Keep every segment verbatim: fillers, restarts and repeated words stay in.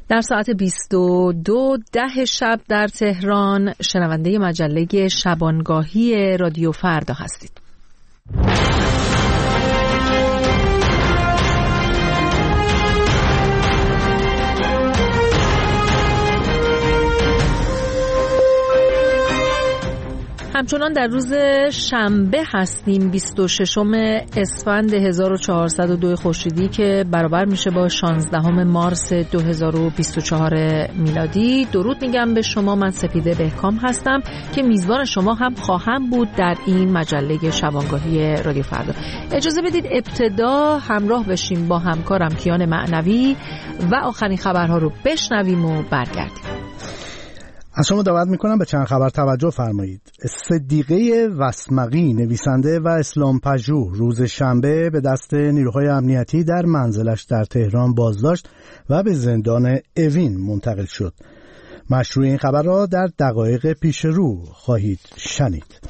در ساعت بیست و دو ده شب در تهران شنونده مجله شبانگاهی رادیو فردا هستید. همچنان در روز شنبه هستیم، بیست و ششم اسفند هزار و چهارصد و دو خورشیدی که برابر میشه با شانزدهم مارس دو هزار و بیست و چهار میلادی. درود میگم به شما، من سپیده بهکام هستم که میزبان شما هم خواهم بود در این مجله شبانگاهی رادیو فردا. اجازه بدید ابتدا همراه بشیم با همکارم کیان معنوی و آخرین خبرها رو بشنویم و برگردیم. از شما دعوت میکنم به چند خبر توجه فرمایید. صدیقه وسمقی نویسنده و اسلام پژوه روز شنبه به دست نیروهای امنیتی در منزلش در تهران بازداشت و به زندان اوین منتقل شد. مشروع این خبر را در دقایق پیش رو خواهید شنید.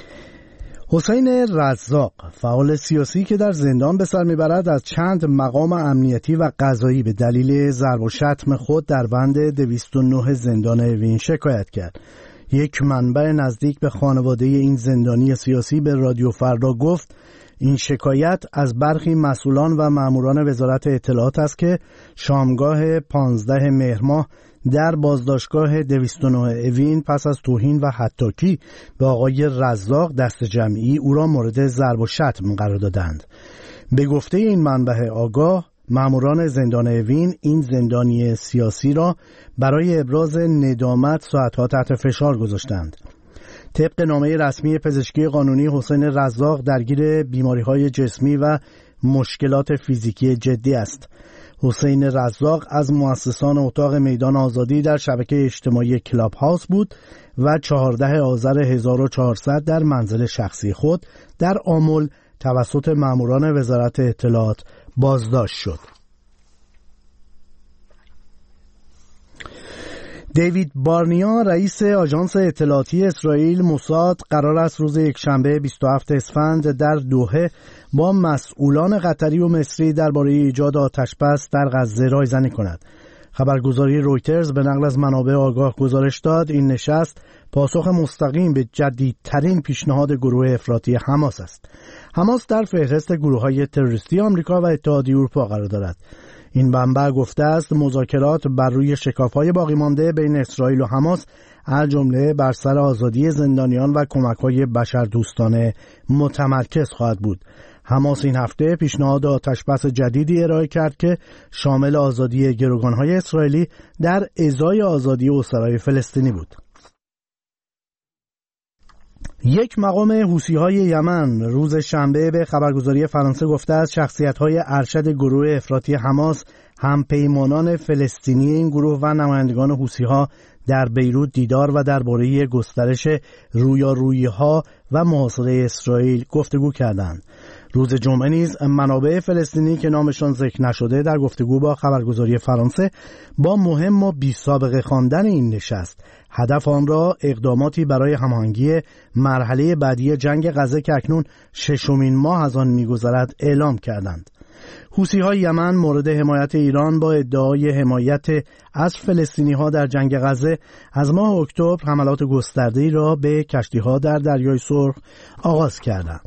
حسین رزاق، فعال سیاسی که در زندان به سر میبرد، از چند مقام امنیتی و قضایی به دلیل ضرب و شتم خود در بند دویست و نه زندان اوین شکایت کرد. یک منبع نزدیک به خانواده این زندانی سیاسی به رادیو فردا گفت این شکایت از برخی مسئولان و ماموران وزارت اطلاعات است که شامگاه پانزده مهر ماه در بازداشتگاه دویست و نه اوین پس از توهین و حطاکی به آقای رزاق دست جمعی او را مورد ضرب و شتم قرار دادند. به گفته این منبع آگاه، ماموران زندان اوین این زندانی سیاسی را برای ابراز ندامت ساعتها تحت فشار گذاشتند. طبق نامه رسمی پزشکی قانونی، حسین رزاق درگیر بیماری‌های جسمی و مشکلات فیزیکی جدی است. حسین رزاق از مؤسسان اتاق میدان آزادی در شبکه اجتماعی کلاب هاوس بود و چهاردهم آذر هزار و چهارصد در منزل شخصی خود در آمل توسط ماموران وزارت اطلاعات بازداشت شد. دیوید بارنیا، رئیس آژانس اطلاعاتی اسرائیل موساد، قرار است روز یکشنبه بیست و هفتم اسفند در دوحه با مسئولان قطری و مصری درباره ایجاد آتشبس در غزه رایزنی کند. خبرگزاری رویترز به نقل از منابع آگاه گزارش داد این نشست پاسخ مستقیم به جدیدترین پیشنهاد گروه افراطی حماس است. حماس در فهرست گروه‌های تروریستی آمریکا و اتحادیه اروپا قرار دارد. این منبع گفته است مذاکرات بر روی شکاف‌های باقی مانده بین اسرائیل و حماس از جمله بر سر آزادی زندانیان و کمک‌های بشردوستانه متمرکز خواهد بود. حماس این هفته پیشنهاد آتشبس جدیدی ارائه کرد که شامل آزادی گروگان‌های اسرائیلی در ازای آزادی اسرای فلسطینی بود. یک مقام حوثی‌های یمن روز شنبه به خبرگزاری فرانسه گفته است شخصیت‌های ارشد گروه افراطی حماس، همپیمانان فلسطینی این گروه و نمایندگان حوثی‌ها در بیروت دیدار و درباره گسترش رویارویی‌ها و محاصره اسرائیل گفتگو کردند. روز جمعه نیز منابع فلسطینی که نامشان ذکر نشده در گفتگو با خبرگزاری فرانسه با مهم و بی‌سابقه خواندن این نشست هدف آن را اقداماتی برای هماهنگی مرحله بعدی جنگ غزه که اکنون ششمین ماه از آن می‌گذرد اعلام کردند. حوثی‌های یمن مورد حمایت ایران با ادعای حمایت از فلسطینی‌ها در جنگ غزه از ماه اکتبر حملات گسترده‌ای را به کشتی‌ها در دریای سرخ آغاز کردند.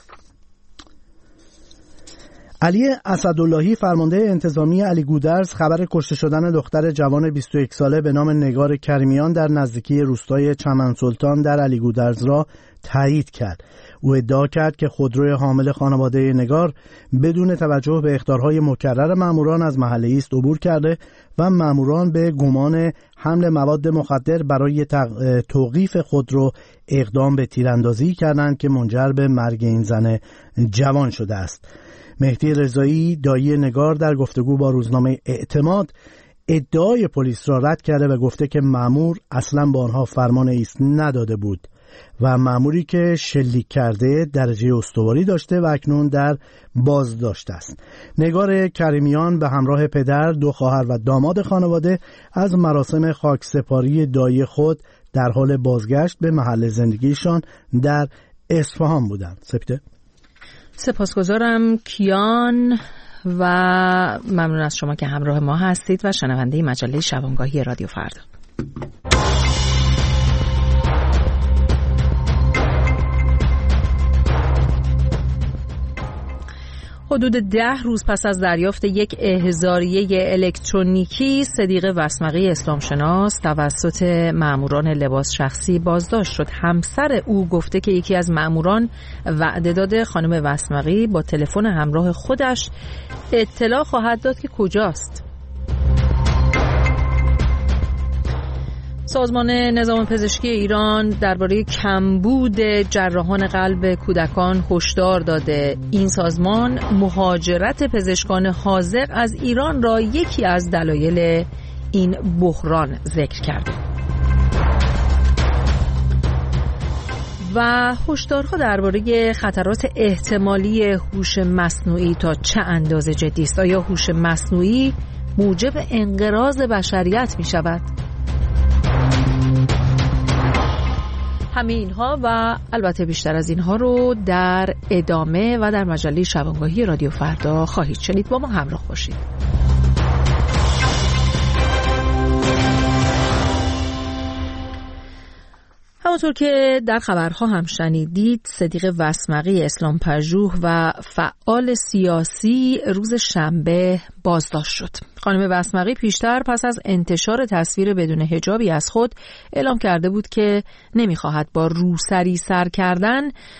علی اسداللهی، فرمانده انتظامی علی گودرز، خبر کشته شدن دختر جوان بیست و یک ساله به نام نگار کریمیان در نزدیکی روستای چمن سلطان در علی گودرز را تایید کرد. او ادعا کرد که خودروی حامل خانواده نگار بدون توجه به اخطارهای مکرر ماموران از محله ایست عبور کرده و ماموران به گمان حمل مواد مخدر برای توقیف خودرو اقدام به تیراندازی کردند که منجر به مرگ این زن جوان شده است. مهدی رضایی، دایی نگار، در گفتگو با روزنامه اعتماد ادعای پلیس را رد کرده و گفته که مأمور اصلا با آنها فرمان ایست نداده بود و مأموری که شلیک کرده درجه استواری داشته و اکنون در بازداشت است. نگار کریمیان به همراه پدر، دو خواهر و داماد خانواده از مراسم خاکسپاری دایی خود در حال بازگشت به محل زندگیشان در اصفهان بودند. سپیده سپاسگزارم کیان و ممنون از شما که همراه ما هستید و شنونده مجله شبانگاهی رادیو فردا. حدود ده روز پس از دریافت یک احضاریه الکترونیکی، صدیق وسمقی اسلامشناس توسط ماموران لباس شخصی بازداشت شد. همسر او گفته که یکی از ماموران وعده داده خانم وسمقی با تلفن همراه خودش اطلاع خواهد داد که کجاست. سازمان نظام پزشکی ایران درباره کمبود جراحان قلب کودکان هشدار داده. این سازمان مهاجرت پزشکان حاذق از ایران را یکی از دلایل این بحران ذکر کرده. و هشدارها درباره خطرات احتمالی هوش مصنوعی تا چه اندازه جدی است. آیا هوش مصنوعی موجب انقراض بشریت می شود؟ همه اینها و البته بیشتر از اینها رو در ادامه و در مجله شبانگاهی رادیو فردا خواهید شنید. با ما همراه باشید. همونطور که در خبرها هم شنیدید، صدیق وسمقی اسلامپژوه و فعال سیاسی روز شنبه بازداشت شد. خانم وسمقی پیشتر پس از انتشار تصویر بدون حجابی از خود اعلام کرده بود که نمیخواهد با روسری سر کردن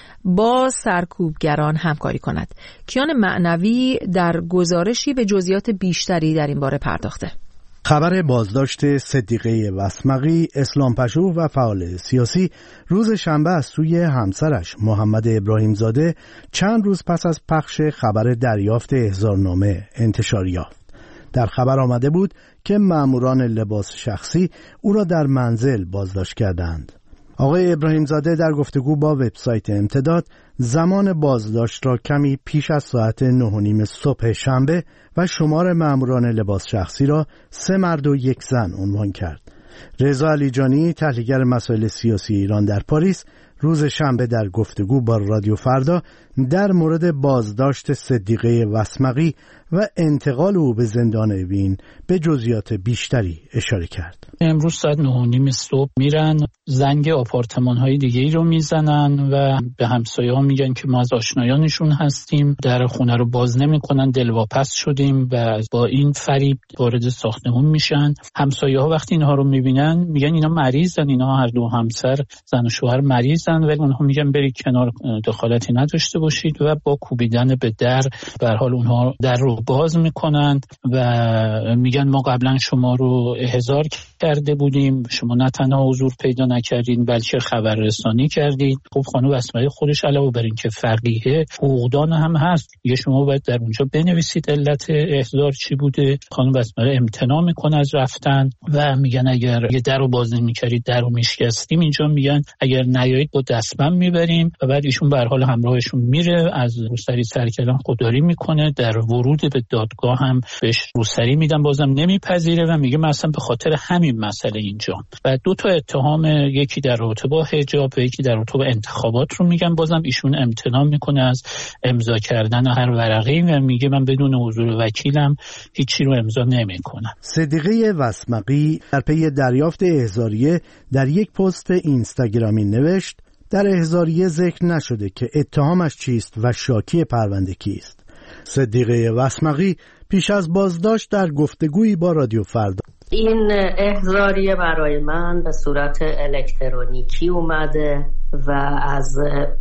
با سرکوبگران همکاری کند. کیان معنوی در گزارشی به جزئیات بیشتری در این باره پرداخته. خبر بازداشت صدیقه وسمقی اسلامپژوه و فعال سیاسی روز شنبه از سوی همسرش محمد ابراهیم زاده چند روز پس از پخش خبر دریافت احضارنامه انتشار یافت. در خبر آمده بود که ماموران لباس شخصی او را در منزل بازداشت کردند. آقای ابراهیم زاده در گفتگو با وبسایت امتداد زمان بازداشت را کمی پیش از ساعت نه و نیم صبح شنبه و شمار ماموران لباس شخصی را سه مرد و یک زن عنوان کرد. رضا علیجانی، تحلیلگر مسائل سیاسی ایران در پاریس، روز شنبه در گفتگو با رادیو فردا در مورد بازداشت صدیقه وسمقی و انتقال او به زندان اوین به جزئیات بیشتری اشاره کرد. امروز ساعت نه و نیم صبح میرن زنگ آپارتمان های دیگه ای رو میزنن و به همسایه ها میگن که ما از آشنایانشون هستیم، در خونه رو باز نمیکنن، دلواپس شدیم و با این فریب وارد ساختمون میشن. همسایه ها وقتی اینها رو میبینن میگن اینا مریضن، اینا هر دو همسر زن و شوهر مریضن، ولی اونها میگن برید کنار، دخالتی نداشته باشید و با کوبیدن به در به هر حال اونها در رو باز میکنن و میگن ما قبلا شما رو احضار کرده بودیم، شما نه تنها حضور پیدا نکردین بلکه خبررسانی کردید. خب خانم وسمقی خودش علاوه بر این که فقیه حقوقدان هم هست، یه شما باید در اونجا بنویسید علت احضار چی بوده. خانم وسمقی امتناع میکنه از رفتن و میگن اگر یه در رو باز نمی‌کردید در رو میشکستیم. اینجا میگن اگر نیایید با دستبند میبریم و بعد ایشون به هر حال همراهشون میره، از روسری سر کردن خودداری میکنه، در ورود به دادگاه هم بهش روسری میدن، بازم نمیپذیره و میگه من اصلا به خاطر همین مسئله اینجا. و دو تا اتهام، یکی در رابطه با حجاب و یکی در رابطه با انتخابات رو میگن، بازم ایشون امتناع میکنه از امضا کردن هر ورقه‌ای و میگه من بدون حضور وکیلم هیچی رو امضا نمیکنم. صدیقه وسمقی در پی دریافت احضاریه در یک پست اینستاگرامی نوشت در احضاریه ذکر نشده که اتهامش چیست و شاکی پرونده کیست. صدیقه وسمقی پیش از بازداشت در گفتگویی با رادیو فردا این احضاریه برای من به صورت الکترونیکی اومده و از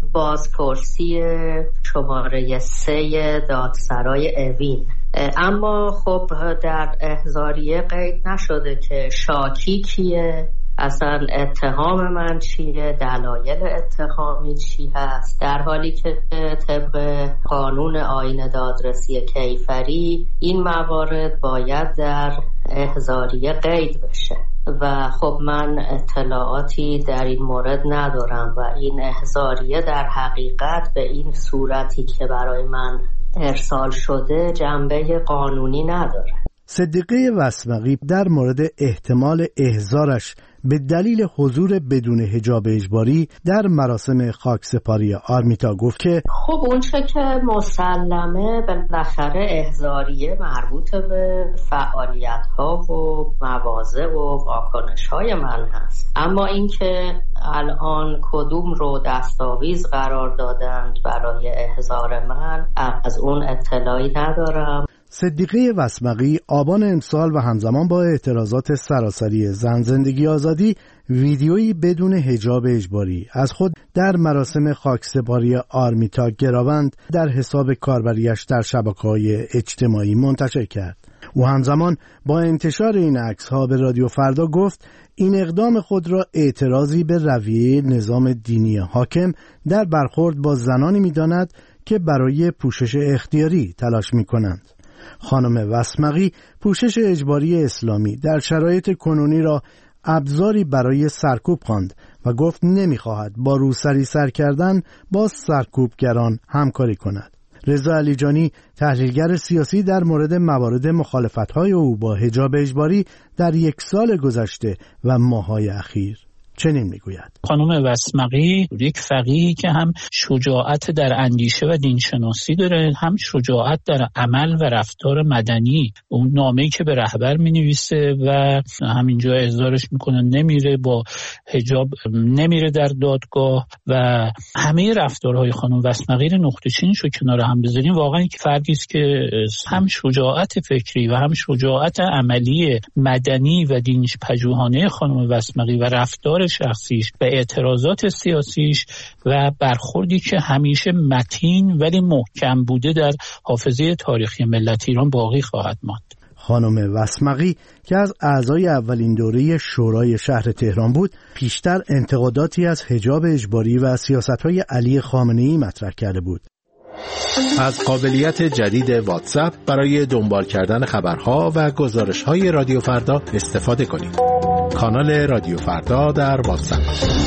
بازپرسی شماره سه دادسرای اوین، اما خب در احضاریه قید نشده که شاکی کیه، اصلا اتهام من چیه، دلایل اتهامی چی هست، در حالی که طبق قانون آیین دادرسی کیفری این موارد باید در احضاریه قید بشه و خب من اطلاعاتی در این مورد ندارم و این احضاریه در حقیقت به این صورتی که برای من ارسال شده جنبه قانونی نداره. صدیقه وسمقی در مورد احتمال احضارش به دلیل حضور بدون حجاب اجباری در مراسم خاکسپاری آرمیتا گفت که خب اون چه که مسلمه بالاخره احضاریه مربوط به فعالیت ها و مواضع و واکنش های من هست، اما اینکه الان کدوم رو دستاویز قرار دادند برای احضار من از اون اطلاعی ندارم. صدیقه وسمقی آبان امسال و همزمان با اعتراضات سراسری زن زندگی آزادی ویدیویی بدون حجاب اجباری از خود در مراسم خاکسپاری آرمیتا گراوند در حساب کاربریش در شبکه‌های اجتماعی منتشر کرد. او همزمان با انتشار این عکس‌ها به رادیو فردا گفت این اقدام خود را اعتراضی به رویه نظام دینی حاکم در برخورد با زنانی می‌داند که برای پوشش اختیاری تلاش می‌کنند. خانم وسمقی پوشش اجباری اسلامی در شرایط کنونی را ابزاری برای سرکوب خواند و گفت نمی‌خواهد با روسری سر کردن با سرکوبگران همکاری کند. رضا علیجانی تحلیلگر سیاسی در مورد موارد مخالفت‌های او با حجاب اجباری در یک سال گذشته و ماه‌های اخیر چنین میگوید: خانم وسمقی یک فقیهی که هم شجاعت در اندیشه و دینشناسی داره، هم شجاعت در عمل و رفتار مدنی. اون نامه‌ای که به رهبر می‌نویسه و همینجا احضارش میکنه، نمیره با حجاب، نمیره در دادگاه و همه رفتارهای خانم وسمقی رو نقطه چینش رو کنار هم بذاریم، واقعا که فردی است که هم شجاعت فکری و هم شجاعت عملی مدنی و دینش پژوهانه خانم وسمقی و رفتار شخصیش و اعتراضات سیاسیش و برخوردی که همیشه متین ولی محکم بوده در حافظه تاریخی ملت ایران باقی خواهد ماند. خانم وسمقی که از اعضای اولین دوره شورای شهر تهران بود، پیشتر انتقاداتی از حجاب اجباری و سیاست‌های علی خامنه‌ای مطرح کرده بود. از قابلیت جدید واتساپ برای دنبال کردن خبرها و گزارش‌های رادیو فردا استفاده کنید. کانال رادیو فردا در واتساپ.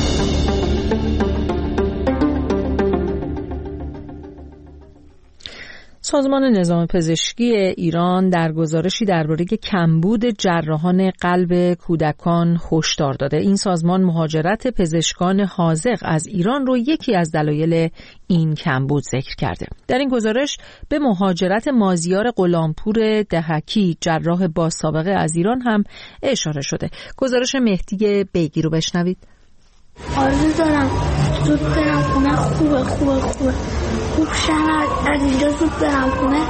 سازمان نظام پزشکی ایران در گزارشی درباره کمبود جراحان قلب کودکان هشدار داده. این سازمان مهاجرت پزشکان حاذق از ایران رو یکی از دلایل این کمبود ذکر کرده. در این گزارش به مهاجرت مازیار غلامپور دهکی، جراح با سابقه از ایران هم اشاره شده. گزارش مهدی بیگی رو بشنوید. آرزو دارم زود برم خونه، خوبه خوبه خوبه خوب شم از اینجا زود برم خونه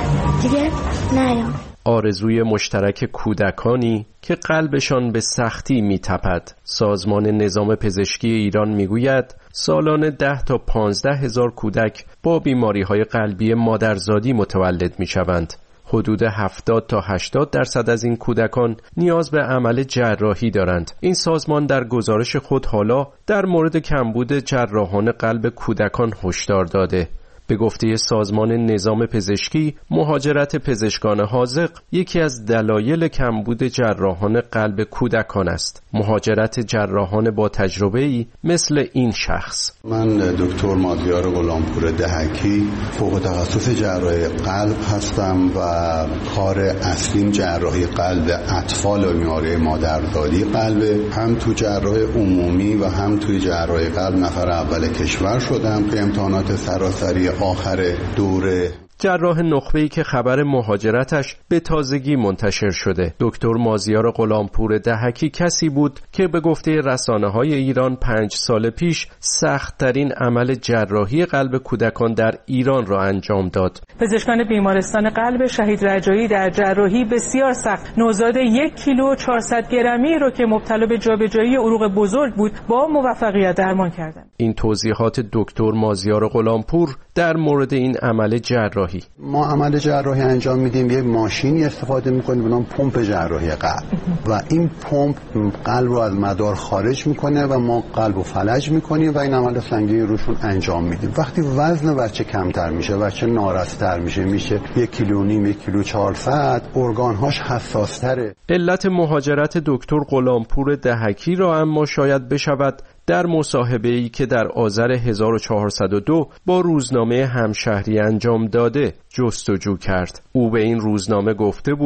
دیگه نیام. آرزوی مشترک کودکانی که قلبشان به سختی میتپد. سازمان نظام پزشکی ایران میگوید سالانه ده تا پانزده هزار کودک با بیماری‌های قلبی مادرزادی متولد میشوند. حدود هفتاد تا هشتاد درصد از این کودکان نیاز به عمل جراحی دارند. این سازمان در گزارش خود حالا در مورد کمبود جراحان قلب کودکان هشدار داده. به گفته سازمان نظام پزشکی، مهاجرت پزشکان حاذق یکی از دلایل کمبود جراحان قلب کودکان است. مهاجرت جراحان با تجربه‌ای مثل این شخص. من دکتر مازیار غلامپور دهکی، فوق تخصص جراحی قلب هستم و کار اصلیم جراحی قلب اطفال و بیماری مادرزادی قلب. هم تو جراحی عمومی و هم توی جراحی قلب نفر اول کشور شدم که امتحانات سراسری آخر دوره. جراح نخبه‌ای که خبر مهاجرتش به تازگی منتشر شده. دکتر مازیار غلامپور دهکی کسی بود که به گفته رسانه‌های ایران پنج سال پیش سخت‌ترین عمل جراحی قلب کودکان در ایران را انجام داد. پزشکان بیمارستان قلب شهید رجایی در جراحی بسیار سخت نوزاد یک کیلو چهارصد گرمی رو که مبتلا به جابجایی عروق بزرگ بود با موفقیت درمان کردند. این توضیحات دکتر مازیار غلامپور در مورد این عمل جراحی. ما عمل جراحی انجام میدیم، یه ماشینی استفاده میکنیم به نام پمپ جراحی قلب و این پمپ قلب رو از مدار خارج میکنه و ما قلب رو فلج میکنیم و این عمل سنگین روشون انجام میدیم. وقتی وزن بچه کمتر میشه، بچه نارستر میشه، میشه یک کیلو نیم، یک کیلو چهارصد، ارگانهاش حساستره. علت مهاجرت دکتر غلامپور دهکی را اما شاید بشود در مصاحبه‌ای که در آذر هزار و چهارصد و دو با روزنامه همشهری انجام داده جستجو کرد. او به این روزنامه گفته بود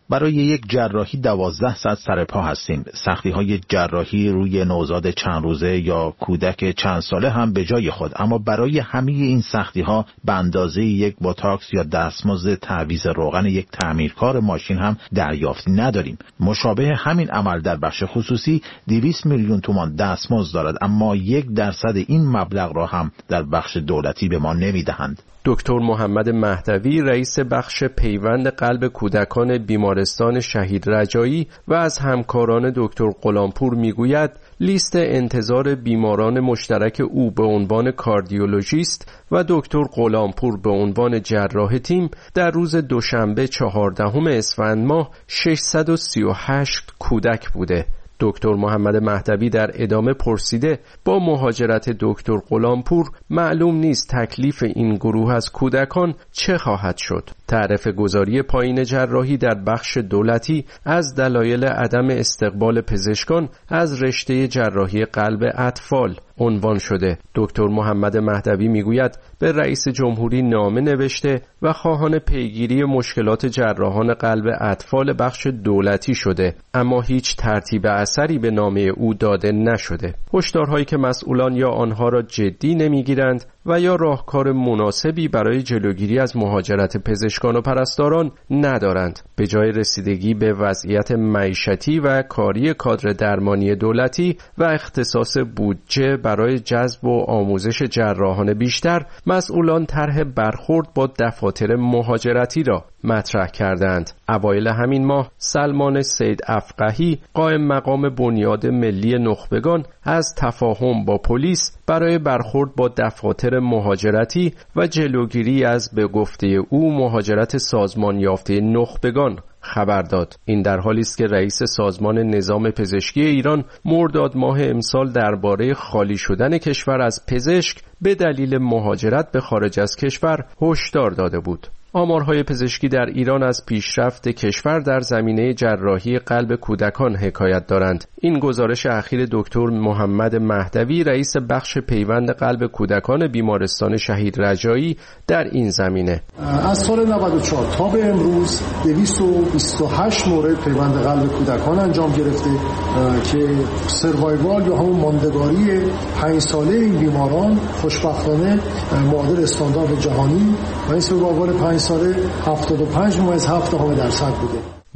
برای یک جراحی دوازده ساعت سر پا هستیم. سختی‌های جراحی روی نوزاد چند روزه یا کودک چند ساله هم به جای خود، اما برای همه این سختی‌ها به اندازه یک بوتاکس یا دستمزد تعویض روغن یک تعمیرکار ماشین هم دریافتی نداریم. مشابه همین عمل در بخش خصوصی دویست میلیون تومان دستمزد دارد، اما یک درصد این مبلغ را هم در بخش دولتی به ما نمیدهند. دکتر محمد مهدوی رئیس بخش پیوند قلب کودکان بیمارستان شهید رجایی و از همکاران دکتر غلامپور میگوید لیست انتظار بیماران مشترک او به عنوان کاردیولوژیست و دکتر غلامپور به عنوان جراح تیم در روز دوشنبه چهاردهم اسفند ماه ششصد و سی و هشت کودک بوده. دکتر محمد مهدوی در ادامه پرسیده با مهاجرت دکتر غلامپور معلوم نیست تکلیف این گروه از کودکان چه خواهد شد. تعرفه گذاری پایین جراحی در بخش دولتی از دلایل عدم استقبال پزشکان از رشته جراحی قلب اطفال عنوان شده. دکتر محمد مهدوی میگوید به رئیس جمهوری نامه نوشته و خواهان پیگیری مشکلات جراحان قلب اطفال بخش دولتی شده، اما هیچ ترتیب اثری به نامه او داده نشده. هشدارهایی که مسئولان یا آنها را جدی نمیگیرند و یا راهکار مناسبی برای جلوگیری از مهاجرت پزشکان و پرستاران ندارند. به جای رسیدگی به وضعیت معیشتی و کاری کادر درمانی دولتی و اختصاص بودجه برای جذب و آموزش جراحان بیشتر، مسئولان طرح برخورد با دفاتر مهاجرتی را مطرح کردند. اوایل همین ماه سلمان سید افقهی قائم مقام بنیاد ملی نخبگان از تفاهم با پلیس برای برخورد با دفاتر مهاجرتی و جلوگیری از به گفته او مهاجرت سازمان یافته نخبگان خبر داد. این در حالی است که رئیس سازمان نظام پزشکی ایران مرداد ماه امسال درباره خالی شدن کشور از پزشک به دلیل مهاجرت به خارج از کشور هشدار داده بود. آمارهای پزشکی در ایران از پیشرفت کشور در زمینه جراحی قلب کودکان حکایت دارند. این گزارش اخیر دکتر محمد مهدوی رئیس بخش پیوند قلب کودکان بیمارستان شهید رجایی در این زمینه. از سال نود و چهار تا به امروز دویست و بیست و هشت مورد پیوند قلب کودکان انجام گرفته که سروایوال یا همون ماندگاری پنج ساله این بیماران خوشبختانه معادل استاندارد جهانی و این سروایوال پنج ساله هفتاد و پنج ممیز هفت دهم درصد بوده.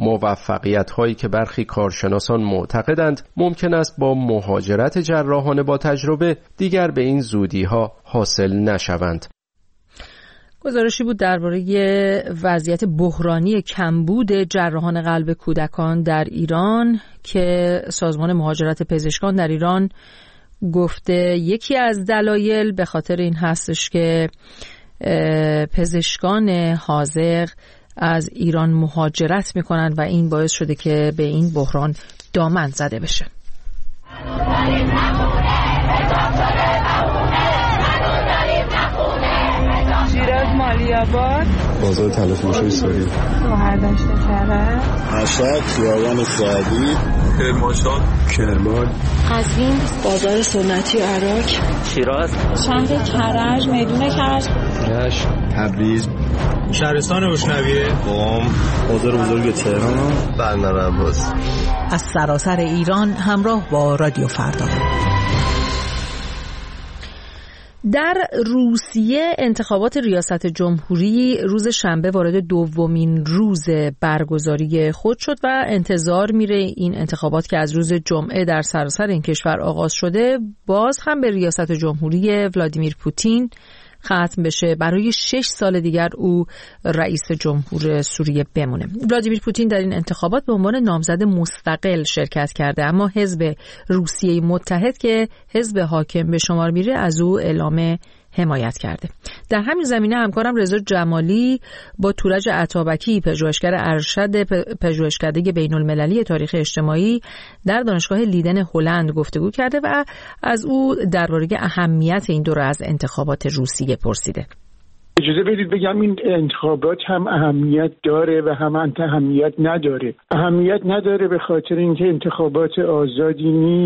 موفقیت هایی که برخی کارشناسان معتقدند ممکن است با مهاجرت جراحان با تجربه دیگر به این زودی ها حاصل نشوند. گزارشی بود درباره وضعیت بحرانی کمبود جراحان قلب کودکان در ایران که سازمان مهاجرت پزشکان در ایران گفته یکی از دلایل به خاطر این هستش که پزشکان حاذق از ایران مهاجرت میکنن و این باعث شده که به این بحران دامن زده بشه. شیراز مالی‌آباد، بازار تلف موشای سوری، مهردشت کرد، مشهد، خیابان سعدی، کرمانشاه، کرمان، قزوین، بازار سنتی عراق، شیراز، شهر کرج، میدون کرج، رشت، تبریز، شهرستان روشنویه، قم، بازار بزرگ تهران، بندر عباس. از سراسر ایران همراه با رادیو فردا. در روسیه انتخابات ریاست جمهوری روز شنبه وارد دومین روز برگزاری خود شد و انتظار میره این انتخابات که از روز جمعه در سراسر این کشور آغاز شده باز هم به ریاست جمهوری ولادیمیر پوتین ختم بشه. برای شش سال دیگر او رئیس جمهور سوریه بمونه. ولادیمیر پوتین در این انتخابات به عنوان نامزد مستقل شرکت کرده، اما حزب روسیه متحد که حزب حاکم به شمار میره از او اعلام حمایت کرده. در همین زمینه همکارم رضا جمالی با تورج عطابکی، پژوهشگر ارشد پژوهشکده بین المللی تاریخ اجتماعی در دانشگاه لیدن هلند گفتگو کرده و از او درباره اهمیت این دوره از انتخابات روسیه پرسیده. اجازه بدید بگم این انتخابات هم اهمیت داره و هم اهمیت نداره. اهمیت نداره به خاطر اینکه انتخابات آزادی نیست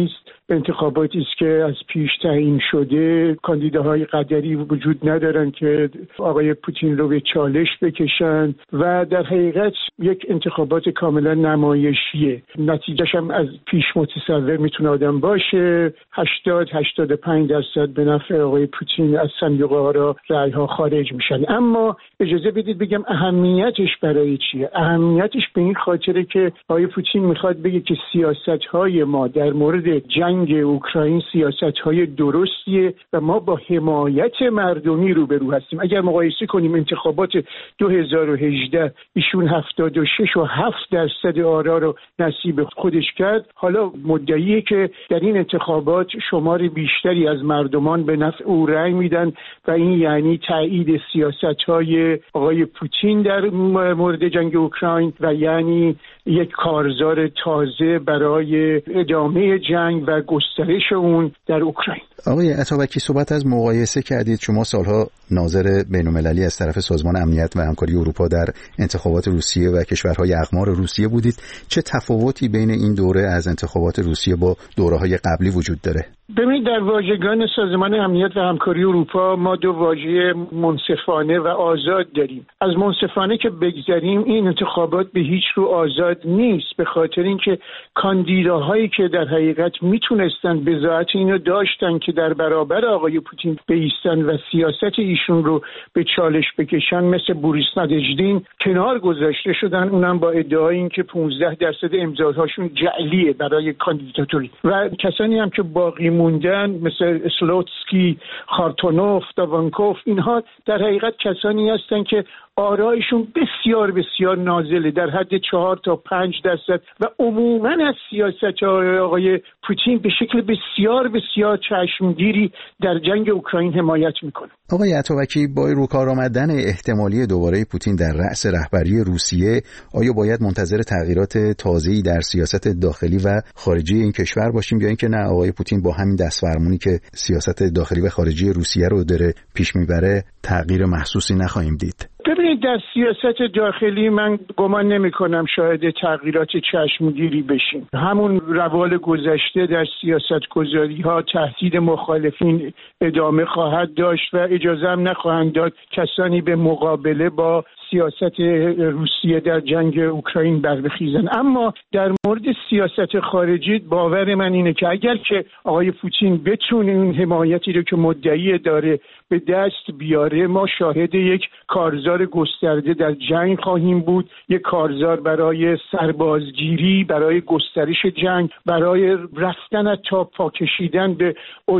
انتخاباتی است که از پیش تعیین شده. کاندیداهای قدری وجود ندارن که آقای پوتین رو به چالش بکشن و در حقیقت یک انتخابات کاملا نمایشیه. نتیجهش هم از پیش متصور میتونه آدم باشه. هشتاد هشتاد و پنج درصد به نفع آقای پوتین از صندوق ها رأی ها خارج میشن. اما اجازه بدید بگم اهمیتش برای چیه؟ اهمیتش به این خاطره که آقای پوتین میخواد بگه که سیاست های ما در مورد جنگ اوکراین سیاست های درستیه و ما با حمایت مردمی روبرو هستیم. اگر مقایسه کنیم انتخابات دو هزار و هجده ایشون هفتاد و شش و هفت درصد آرا رو نصیب خودش کرد، حالا مدعیه که در این انتخابات شمار بیشتری از مردمان به نفع او رأی میدن و این یعنی تایید سیاست‌های آقای پوتین در مورد جنگ اوکراین و یعنی یک کارزار تازه برای ادامه جنگ و گسترش اون در اوکراین. آقای عطابکی، صحبت از مقایسه کردید. شما سالها ناظر بین‌المللی از طرف سازمان امنیت و همکاری اروپا در انتخابات روسیه و کشورهای اقمار روسیه بودید. چه تفاوتی بین این دوره از انتخابات روسیه با دوره‌های قبلی وجود داره؟ ببینید، در واژگان سازمان امنیت و همکاری اروپا ما دو واژه منصفانه و آزاد داریم. از منصفانه که بگذریم، این انتخابات به هیچ رو آزاد نیست، به خاطر اینکه کاندیداهایی که در حقیقت میتونستن بضاعت اینو داشتن که در برابر آقای پوتین بایستن و سیاست ایشون رو به چالش بکشن، مثل بوریس نادژدین، کنار گذاشته شدن، اونم با ادعای اینکه پانزده درصد امضاهاشون جعلیه برای کاندیداتوری. و کسانی هم که باقی موندن مثل اسلوتسکی، خارتونوف، داوانکوف، اینها در حقیقت کسانی هستن که آرایشون بسیار بسیار نازله، در حد چهار تا پنج درصد و عموماً از سیاست آقای پوتین به شکل بسیار بسیار چشمگیری در جنگ اوکراین حمایت میکنه. آقای عطابکی، با روکار آمدن احتمالی دوباره پوتین در رأس رهبری روسیه، آیا باید منتظر تغییرات تازه‌ای در سیاست داخلی و خارجی این کشور باشیم، یا اینکه نه، آقای پوتین با همین دستفرمونی که سیاست داخلی و خارجی روسیه رو داره پیش میبره تغییر محسوسی نخواهیم دید؟ ببینید، در سیاست داخلی من گمان نمی کنم شاهد تغییرات چشمگیری بشیم. همون روال گذشته در سیاست گذاری ها تهدید مخالفین ادامه خواهد داشت و اجازه هم نخواهند داد کسانی به مقابله با سیاست روسیه در جنگ اوکراین بر بخیزن. اما در مورد سیاست خارجی باور من اینه که اگر که آقای پوتین بتونه این حمایتی رو که مدعی داره به دست بیاره، ما شاهد یک کارزار گسترده در جنگ خواهیم بود، یک کارزار برای سربازگیری، برای گسترش جنگ، برای رفتن تا پاکشیدن به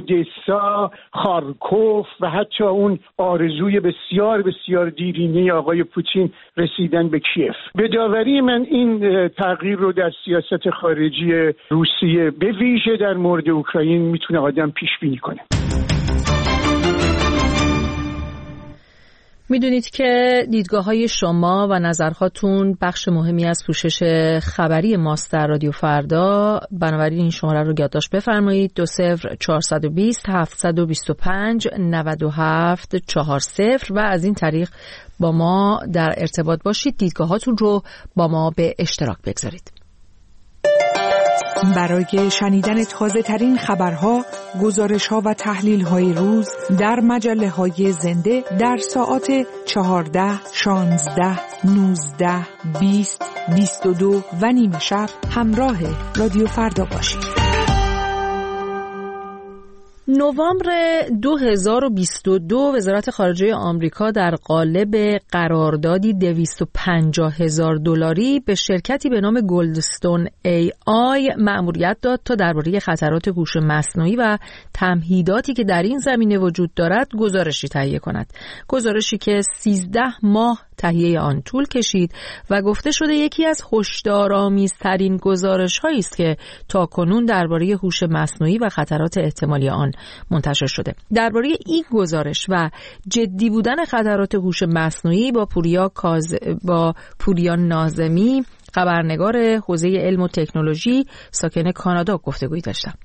اودسا، خارکوف و حتی اون آرزوی بسیار بسیار دیرینه آقای پوتین رسیدن به کیف. به داوری من این تغییر رو در سیاست خارجی روسیه به ویژه در مورد اوکراین میتونه آدم پیش بینی کنه. میدونید که دیدگاه‌های شما و نظرهاتون بخش مهمی از پوشش خبری ماست در رادیو فردا. بنابراین این شماره رو یادداشت بفرمایید: دو صفر چهارصد و بیست هفتصد و بیست و پنج نود و هفت چهار صفر و از این طریق با ما در ارتباط باشید. دیدگاهاتون رو با ما به اشتراک بگذارید. برای شنیدن تازه ترین خبرها، گزارش‌ها و تحلیل‌های روز در مجله‌های زنده در ساعات چهارده، شانزده، نوزده، بیست، بیست و دو و نیمه شب همراه رادیو فردا باشید. نوامبر دو هزار و بیست و دو وزارت خارجه آمریکا در قالب قراردادی دویست و پنجاه هزار دلاری به شرکتی به نام گلدستون ای آی مأموریت داد تا درباره خطرات هوش مصنوعی و تمهیداتی که در این زمینه وجود دارد گزارشی تهیه کند. گزارشی که سیزده ماه تهیه آن طول کشید و گفته شده یکی از هشدارآمیزترین گزارش‌هایی است که تاکنون درباره هوش مصنوعی و خطرات احتمالی آن منتشر شده. درباره این گزارش و جدی بودن خطرات هوش مصنوعی با پوریا کاز... با پوریا ناظمی، خبرنگار حوزه علم و تکنولوژی ساکن کانادا، گفتگویی داشتم.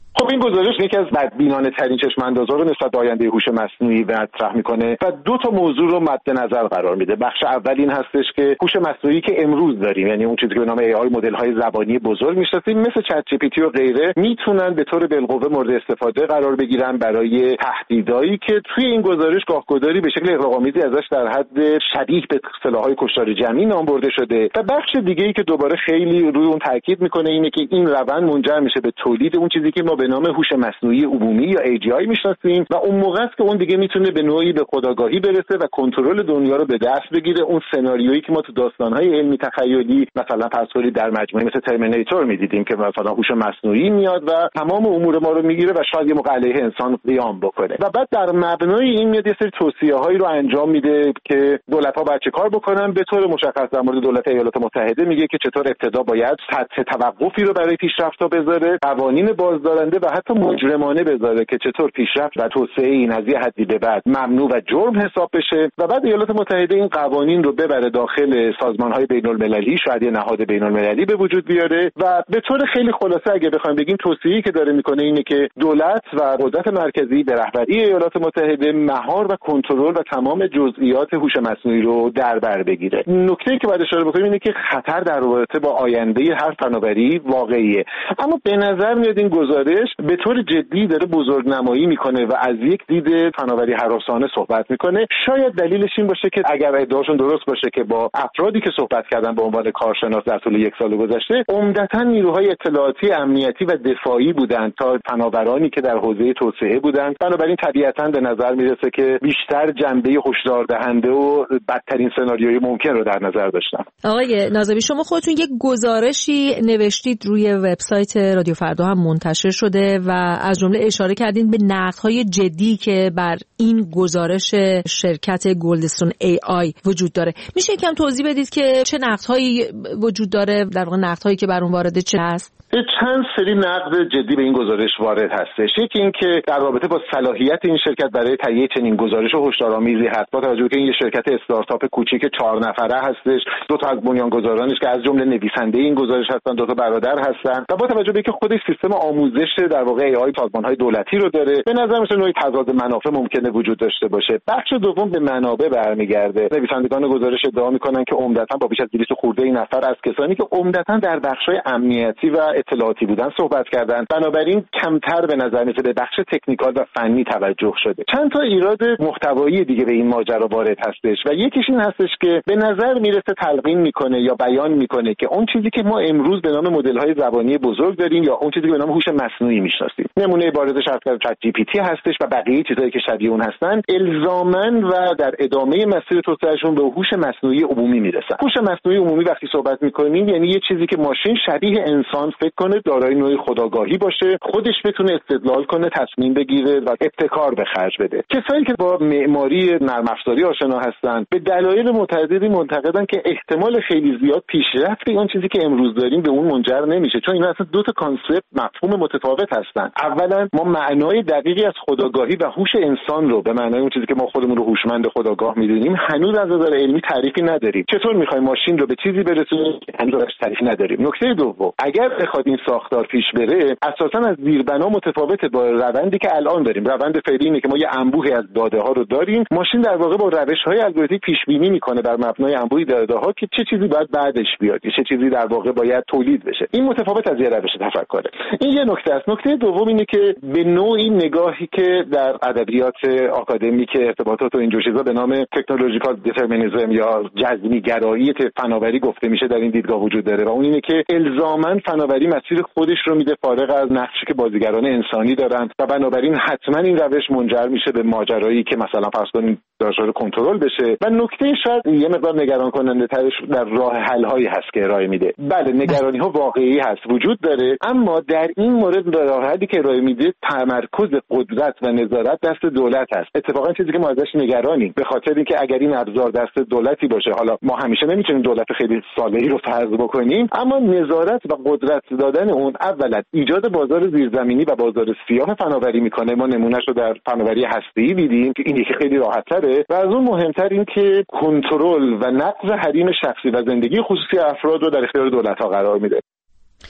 خب این گزارش یکی از بدبینانه ترین چشم اندازها رو نسبت به آینده هوش مصنوعی مطرح میکنه و دو تا موضوع رو مد نظر قرار میده. بخش اول این هستش که هوش مصنوعی که امروز داریم، یعنی اون چیزی که به نام ای آی، مدل های زبانی بزرگ میشناسیم مثل چت جی پی تی و غیره، میتونن به طور بالقوه مورد استفاده قرار بگیرن برای تهدیدایی که توی این گزارش گاهگداری به شکل اغراق‌آمیزی ازش در حد شبیه به سلاح‌های کشتار جمعی نام برده شده. و بخش دیگه‌ای که دوباره خیلی روی اون تاکید میکنه اینه که این روند منجر میشه به تولید اون چیزی که ما به نام هوش مصنوعی عمومی یا ای جی آی میشناسیم و اون موقع است که اون دیگه میتونه به نوعی به خودآگاهی برسه و کنترل دنیا رو به دست بگیره. اون سناریویی که ما تو داستان‌های علمی تخیلی مثلا فرض کنید در مجموعه مثل ترمیناتور می‌دیدیم که مثلا هوش مصنوعی میاد و تمام امور ما رو میگیره و شاید یه موقع علیه انسان قیام بکنه و بعد در مبنای این میاد یه سری توصیه‌هایی رو انجام میده که دولت‌ها باید چه کار بکنن. به طور مشخص در مورد دولت ایالات متحده میگه که چطور ابتدا باید سطح توقفی رو برای پیشرفت‌ها بذاره، قوانین بازدارنده و حتی مجرمانه بذاره که چطور پیشرفت و توسعه این از یه حدی به بعد ممنوع و جرم حساب بشه و بعد ایالات متحده این قوانین رو ببره داخل سازمان‌های بین‌المللی، شاید یه نهاد بین‌المللی به وجود بیاره و به طور خیلی خلاصه اگه بخوایم بگیم توصیه‌ای که داره میکنه اینه که دولت و قدرت مرکزی به رهبری ایالات متحده مهار و کنترل و تمام جزئیات هوش مصنوعی رو در بر بگیره. نکته‌ای که باید اشاره بکنیم اینه که خطر در رابطه با آینده هر فناوری واقعیه، اما به نظر میاد این گزارش به طور جدی داره بزرگنمایی میکنه و از یک دید فناوری هراسانه صحبت میکنه. شاید دلیلش این باشه که اگر ادعاشون درست باشه که با افرادی که صحبت کردن به عنوان کارشناس در طول یک سال گذشته عمدتاً نیروهای اطلاعاتی، امنیتی و دفاعی بودند تا فناورانی که در حوزه توسعه بودند. بنابراین طبیعتاً به نظر میرسه که بیشتر جنبه هشدار دهنده و بدترین سناریوی ممکن رو در نظر داشتن. آقای ناظمی، شما خودتون یک گزارشی نوشتید روی وبسایت رادیو فردا هم منتشر شده و از جمله اشاره کردین به نقدهای جدی که بر این گزارش شرکت گلدستون ای آی وجود داره. میشه یکم توضیح بدید که چه نقدهایی وجود داره، در واقع نقدهایی که بر اون وارده چه هست؟ چند سری نقد جدی به این گزارش وارد هستش. یکی این که در رابطه با صلاحیت این شرکت برای تهیه چنین گزارش هشدارآمیزی هست، با توجه به اینکه این شرکت استارتاپ کوچیک چهار نفره هستش، دو تا از بنیانگذارانش که از جمله نویسنده این گزارش هستن دو تا برادر هستن و با توجه به اینکه خودش سیستم آموزش در واقع ای آی سازمان‌های دولتی رو داره، به نظر میاد نوعی تضاد منافع ممکنه وجود داشته باشه. بخش دوم به منابع برمیگرده. نویسندگان گزارش ادعا میکنن که عمدتاً با بیش از دویست خورده این نفر از کسانی که عمدتاً در بخش‌های امنیتی و اطلاعاتی بودن صحبت کردن، بنابراین کمتر به نظر میاد به بخش تکنیکال و فنی توجه شده. چند تا ایراد محتوایی دیگه به این ماجرا وارد هستش و یکیش این هستش که به نظر میرسه تلقین میکنه یا بیان میکنه که اون چیزی که ما امروز به نام مدل‌های زبانی بزرگ داریم یا اون چیزی که به نام هوش مصنوعی میشناسیم، نمونه بارزش از چت جی پی تی هستش و بقیه چیزایی که شبیه اون هستن، الزاماً و در ادامه مسیر توسعهشون به هوش مصنوعی عمومی میرسن. هوش مصنوعی عمومی وقتی صحبت میکنیم یعنی یه چیزی که ماشین شبیه انسان فکر کنه، دارای نوعی خودآگاهی باشه، خودش بتونه استدلال کنه، تصمیم بگیره و ابتکار به خرج بده. کسایی که با معماری نرم افزاری آشنا هستن به دلایل متعددی معتقدن که احتمال خیلی زیاد پیشرفت اون چیزی که امروز داریم به اون منجر نمیشه، چون اینا اصلا دو تا کانسپت مفهوم متفاوت هستن. اولا ما معنای دقیقی از خودآگاهی و هوش انسان رو به معنای اون چیزی که ما خودمون رو هوشمند خودآگاه میدونیم هنوز از نظر علمی تعریفی نداریم. چطور میخوایم ماشین رو به چیزی برسونیم که هنوز ازش تعریف نداریم؟ نکته دوم، اگر بخواد این ساختار پیش بره اساسا از زیربنا متفاوته با روندی که الان داریم. روند فعلی اینه که ما یه انبوهی از داده ها رو داریم، ماشین در واقع با روش‌های الگوریتمیک پیش بینی میکنه بر مبنای انبوهی داده ها که چه چیزی باید بعدش بیاد، چه چیزی در واقع باید تولید بشه. این متفاوت از یه روش تفکره. این یه نکته است. نکته دوم اینه که به نوعی نگاهی که در ادبیات آکادمیک ارتباطات و اینجور چیزا به نام تکنولوژیکال دیترمینیسم یا جذب‌گرایی فناوری گفته میشه در این دیدگاه وجود داره و اون اینه که الزاماً فناوری مسیر خودش رو میده فارغ از نقشی که بازیگران انسانی دارن و بنابراین حتما این روش منجر میشه به ماجرایی که مثلا فرض کنیم دچار کنترل بشه. و نکته شاید یه مقدار نگران کننده ترش در راه حل هایی هست که ارائه میده. بله نگرانی ها واقعی هست، وجود داره، اما در این مورد راه حلی که ارائه میده تمرکز قدرت و نظارت دست دولت هست. اتفاقا چیزی که ما ازش نگرانیم به خاطر اینکه اگر این ابزار دست دولتی باشه، حالا ما همیشه نمیتونیم دولت خیلی صالحی رو فرض بکنیم، اما نظارت و قدرت دادن اون اولا ایجاد بازار زیرزمینی و بازار سیاه فناوری میکنه. ما نمونهش رو در فناوری هسته‌ای دیدیم که این یکی خیلی راحت‌تره و از اون مهمتر این که کنترل و نقض حریم شخصی و زندگی خصوصی افراد رو در اختیار دولت‌ها قرار میده.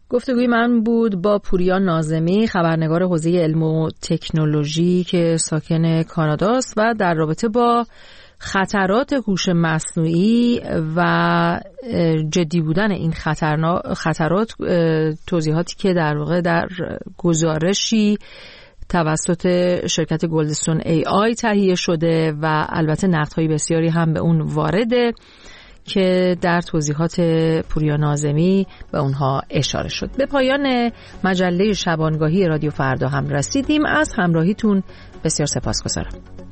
گفتگوی من بود با پوریا ناظمی، خبرنگار حوزه علم و تکنولوژی که ساکن کاناداست و در رابطه با خطرات هوش مصنوعی و جدی بودن این خطرات توضیحاتی که در واقع در گزارشی توسط شرکت گلدستون ای آی تهیه شده و البته نقدهای بسیاری هم به اون وارده که در توضیحات پوریا ناظمی به اونها اشاره شد. به پایان مجله شبانگاهی رادیو فردا هم رسیدیم. از همراهیتون بسیار سپاسگزارم.